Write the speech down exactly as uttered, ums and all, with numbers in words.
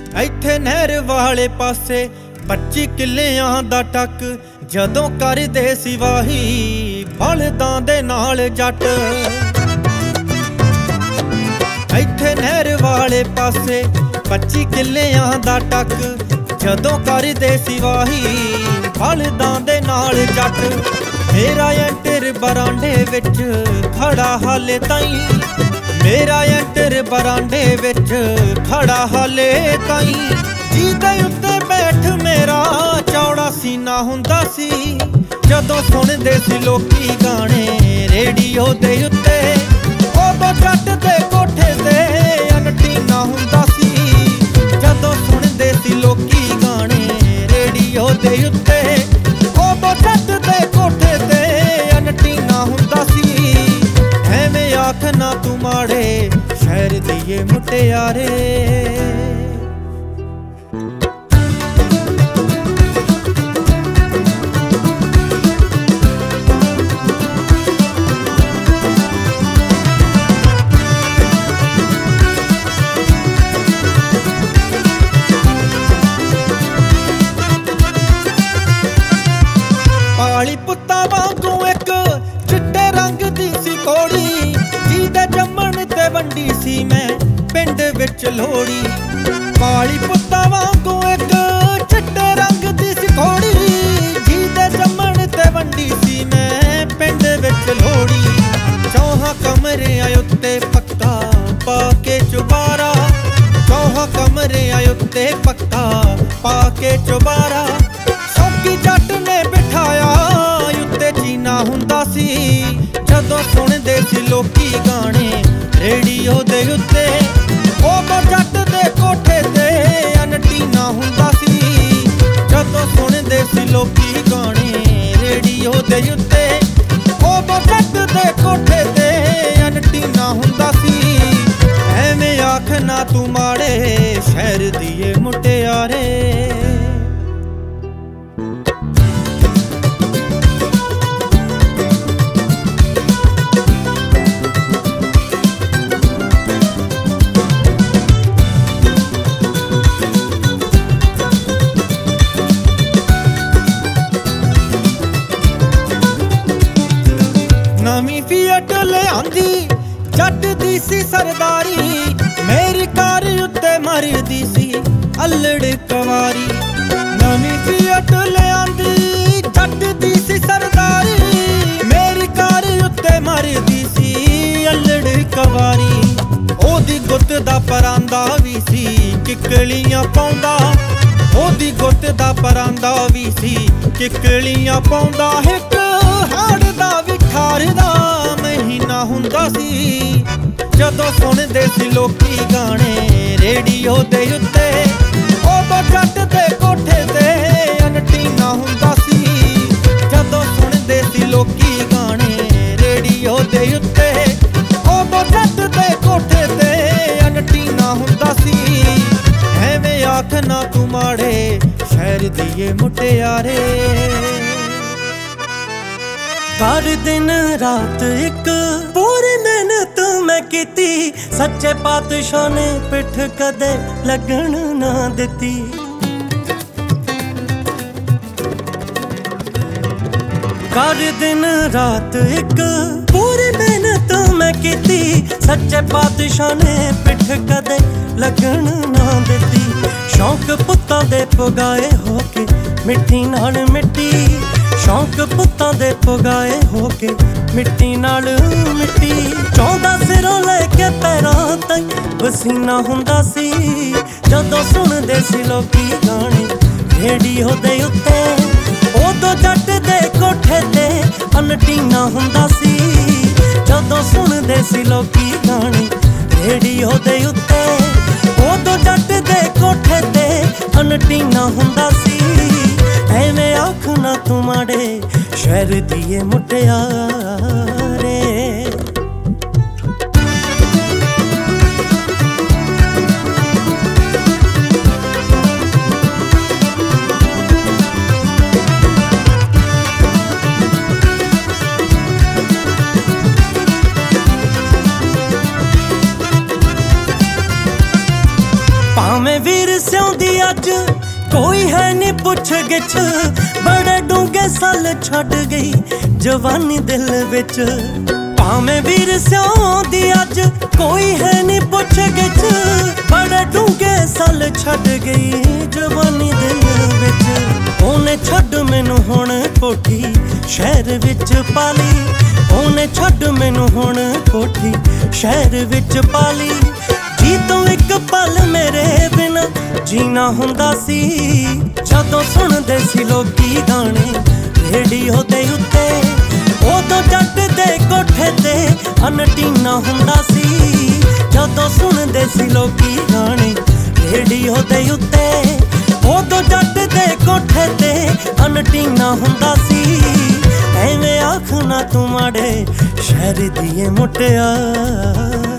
ਇੱਥੇ ਨਹਿਰ ਵਾਲੇ ਪਾਸੇ ਪੱਚੀ ਕਿੱਲਿਆਂ ਦਾ ਟੱਕ ਜਦੋਂ ਕਰਦੇ ਸੀ ਵਾਹੀ ਬਲਦਾਂ ਦੇ ਨਾਲ ਜੱਟ। ਇੱਥੇ ਨਹਿਰ ਵਾਲੇ ਪਾਸੇ ਪੱਚੀ ਕਿੱਲਿਆਂ ਦਾ ਟੱਕ ਜਦੋਂ ਕਰਦੇ ਸੀ ਵਾਹੀ ਬਲਦਾਂ ਦੇ ਨਾਲ ਜੱਟ। ਮੇਰਾ ਐਂਟਰ ਬਰਾਂਡੇ ਵਿੱਚ ਖੜਾ ਹਾਲੇ ਤਾਈਂ, ਮੇਰਾ ਐਂਟਰ ਬਰਾਂਡੇ ਵਿੱਚ ਖੜਾ ਹਾਲੇ ਤਾਈਂ। ਜਿਹਦੇ ਉੱਤੇ ਬੈਠ ਮੇਰਾ ਚੌੜਾ ਸੀਨਾ ਹੁੰਦਾ ਸੀ ਜਦੋਂ ਸੁਣਦੇ ਸੀ ਲੋਕੀ ਗਾਣੇ ਰੇਡੀਓ ਦੇ ਉੱਤੇ। ਉਦੋਂ ਜੱਟ ਦੇ ਕੋਠੇ ਤੇ ਅਨਟੀਨਾ ਹੁੰਦਾ ਸੀ ਜਦੋਂ ਸੁਣਦੇ ਸੀ ਲੋਕੀ ਗਾਣੇ ਰੇਡੀਓ ਦੇ ਉੱਤੇ। ਉਦੋਂ ਜੱਟ ਦੇ ਕੋਠੇ ਤੇ ਅਨਟੀਨਾ ਹੁੰਦਾ ਸੀ। ਐਵੇਂ ਆਖ ਨਾ ਤੂੰ ਮਾੜੇ ਸ਼ਹਿਰ ਦੀਏ ਮੁਟਿਆਰੇ। ਪਾਲੀ ਪੁੱਤਾਂ ਵਾਂਗੂ ਇੱਕ ਚਿੱਟੇ ਰੰਗ ਦੀ ਸੀ ਕੋੜੀ, ਜਿਹਦੇ ਜੰਮਣ ਤੇ ਵੰਡੀ ਸੀ ਮੈਂ ਪਿੰਡ ਵਿੱਚ ਲੋਹੜੀ। ਪਾਲੀ ਪੁੱਤਾਂ ਵਾਂਗੂ ਇੱਕ ਚਿੱਟੇ ਰੰਗ ਦੀ ਸੀ ਕੋੜੀ, ਜਿਹਦੇ ਜੰਮਣ ਤੇ ਵੰਡੀ ਸੀ ਮੈਂ ਪਿੰਡ ਵਿੱਚ ਲੋਹੜੀ। ਚੌਹਾਂ ਕਮਰਿਆਂ ਉੱਤੇ ਪੱਕਾ ਪਾ ਕੇ ਚੁਬਾਰਾ, ਚੌਹਾਂ ਕਮਰਿਆਂ ਉੱਤੇ ਪੱਕਾ ਪਾ ਕੇ ਚੁਬਾਰਾ। ਸੌਕੀ ਜੱਟ ਨੇ ਬਿਠਾਇਆ ਉੱਤੇ ਚੀਨਾ ਹੁੰਦਾ ਸੀ ਜਦੋਂ ਸੁਣਦੇ ਸੀ ਲੋਕੀ ਗਾਣੇ ਰੇਡੀਓ ਦੇ ਉੱਤੇ। ਉਦੋਂ ਜੱਟ ਦੇ ਕੋਠੇ ਤੇ ਅਨਟੀਨਾ ਹੁੰਦਾ ਸੀ ਜਦੋਂ ਸੁਣਦੇ ਸੀ ਲੋਕੀ ਗਾਣੇ ਰੇਡੀਓ ਦੇ ਉੱਤੇ। ਉਦੋਂ ਜੱਟ ਦੇ ਕੋਠੇ ਤੇ ਅਨਟੀਨਾ ਹੁੰਦਾ ਸੀ। ਐਵੇਂ ਆਖ ਨਾ ਤੂੰ ਮਾੜੇ ਸ਼ਹਿਰ ਦੀਏ ਮੁਟਿਆਰੇ। ਨਵੀਂ ਫੀਟ ਲਿਆਂਦੀ ਜੱਟ ਦੀ ਸੀ ਸਰਦਾਰੀ, ਮੇਰੀ ਕਾਰ ਉੱਤੇ ਮਰਦੀ ਸੀ ਅਲੜ ਕਵਾਰੀ। ਨਵੀਂ ਫੀਟ ਲਿਆਂਦੀ ਜੱਟ ਦੀ ਸੀ ਸਰਦਾਰੀ, ਮੇਰੀ ਕਾਰ ਉੱਤੇ ਮਰਦੀ ਸੀ ਅਲੜ ਕਵਾਰੀ। ਉਹਦੀ ਗੁੱਤ ਦਾ ਪਰਾਂਦਾ ਵੀ ਸੀ ਕਿੱਕਲੀਆਂ ਪਾਉਂਦਾ, ਉਹਦੀ ਗੁੱਤ ਦਾ ਪਰਾਂਦਾ ਵੀ ਸੀ ਕਿੱਕਲੀਆਂ ਪਾਉਂਦਾ। ਇੱਕ ਹਾੜ ਦਾ ਵੀ ਖਾਰ ਦਾ ਮਹੀਨਾ ਹੁੰਦਾ ਸੀ ਜਦੋਂ ਸੁਣਦੇ ਸੀ ਲੋਕੀ ਗਾਣੇ ਰੇਡੀਓ ਦੇ ਉੱਤੇ। ਉਦੋਂ ਜੱਟ ਦੇ ਕੋਠੇ ਤੇ ਅਨਟੀਨਾ ਹੁੰਦਾ ਸੀ ਜਦੋਂ ਸੁਣਦੇ ਸੀ ਲੋਕੀ ਗਾਣੇ ਰੇਡੀਓ ਦੇ ਉੱਤੇ। ਉਦੋਂ ਜੱਟ ਦੇ ਕੋਠੇ ਤੇ ਅਨਟੀਨਾ ਹੁੰਦਾ ਸੀ। ਐਵੇਂ ਆਖ ਨਾ ਤੂੰ ਮਾੜੇ ਸ਼ਹਿਰ ਦੀਏ ਮੁਟਿਆਰੇ। ਕਰ ਦਿਨ ਰਾਤ ਇੱਕ ਪੂਰੀ ਮਿਹਨਤ ਮੈਂ ਕੀਤੀ, ਸੱਚੇ ਪਾਤਸ਼ਾਹ ਨੇ ਪਿੱਠ ਕਦੇ ਲੱਗਣ ਨਾ ਦਿੱਤੀ। ਕਰ ਦਿਨ ਰਾਤ ਇੱਕ ਪੂਰੀ ਮਿਹਨਤ ਮੈਂ ਕੀਤੀ, ਸੱਚੇ ਪਾਤਸ਼ਾਹ ਨੇ ਪਿੱਠ ਕਦੇ ਲੱਗਣ ਨਾ ਦਿੱਤੀ। ਸ਼ੌਂਕ ਪੁੱਤਾਂ ਦੇ ਪੁਗਾਏ ਹੋ ਕੇ ਮਿੱਟੀ ਨਾਲ ਮਿੱਟੀ, ਸ਼ੌਂਕ ਪੁੱਤਾਂ ਦੇ ਪੁਗਾਏ ਹੋ ਕੇ ਮਿੱਟੀ ਨਾਲ ਮਿੱਟੀ। ਚੌਦਾਂ ਸਿਰੋਂ ਲੈ ਕੇ ਪੈਰਾਂ ਤੱਕ ਪਸੀਨਾ ਹੁੰਦਾ ਸੀ ਜਦੋਂ ਸੁਣਦੇ ਸੀ ਲੋਕੀ ਗਾਣੇ ਰੇਡੀਓ ਦੇ ਉੱਤੇ। ਉਦੋਂ ਜੱਟ ਦੇ ਕੋਠੇ ਤੇ ਅਨਟੀਨਾ ਹੁੰਦਾ ਸੀ ਜਦੋਂ ਸੁਣਦੇ ਸੀ ਲੋਕੀ ਗਾਣੇ ਰੇਡੀਓ ਦੇ ਉੱਤੇ। ਉਦੋਂ ਜੱਟ ਦੇ ਕੋਠੇ ਤੇ ਅਨਟੀਨਾ ਹੁੰਦਾ ਸੀ। ਐਵੇਂ ਆਖ ਨਾ ਤੂੰ ਮਾੜੇ ਸ਼ਹਿਰ ਦੀਏ ਮੁਟਿਆਰੇ। ਵੀਰ ਸਿਉਂਦੀ ਅੱਜ ਕੋਈ ਹੈ ਨੀ ਪੁੱਛ ਗਿੱਛ, ਬੜੇ ਡੂੰਘੇ ਸਾਲ ਛੱਡ ਗਈ ਜਵਾਨੀ ਦਿਲ ਵਿੱਚ। ਭਾਵੇਂ ਵੀਰ ਸਿਉਂਦੀ ਅੱਜ ਕੋਈ ਹੈ ਨੀ ਪੁੱਛ ਗਿੱਛ, ਬੜੇ ਡੂੰਘੇ ਸਾਲ ਛੱਡ ਗਈ ਜਵਾਨੀ ਦਿਲ ਵਿੱਚ। ਉਹਨੇ ਛੱਡ ਮੈਨੂੰ ਹੁਣ ਕੋਠੀ ਸ਼ਹਿਰ ਵਿੱਚ ਪਾਲੀ, ਉਹਨੇ ਛੱਡ ਮੈਨੂੰ ਹੁਣ ਕੋਠੀ ਸ਼ਹਿਰ ਵਿੱਚ ਪਾਲੀ। ਜੀ ਤੂੰ ਇੱਕ ਪਲ ਮੇਰੇ ਬਿਨਾ ਜੀਣਾ ਹੁੰਦਾ ਸੀ, ਜਦੋਂ ਸੁਣਦੇ ਸੀ ਲੋਕੀ ਗਾਣੇ ਰੇਡੀਓ ਦੇ ਉੱਤੇ। ਉਦੋਂ ਜੱਟ ਦੇ ਕੋਠੇ ਤੇ ਅਨਟੀਨਾ ਹੁੰਦਾ ਸੀ, ਜਦੋਂ ਸੁਣਦੇ ਸੀ ਲੋਕੀ ਗਾਣੇ ਰੇਡੀਓ ਦੇ ਉੱਤੇ। ਉਦੋਂ ਜੱਟ ਦੇ ਕੋਠੇ ਤੇ ਅਨਟੀਨਾ ਹੁੰਦਾ ਸੀ। ਐਵੇਂ ਆਖਣਾ ਤੂੰ ਮਾੜੇ ਸ਼ਹਿਰ ਦੀ ਏ ਮੁਟਿਆਰ।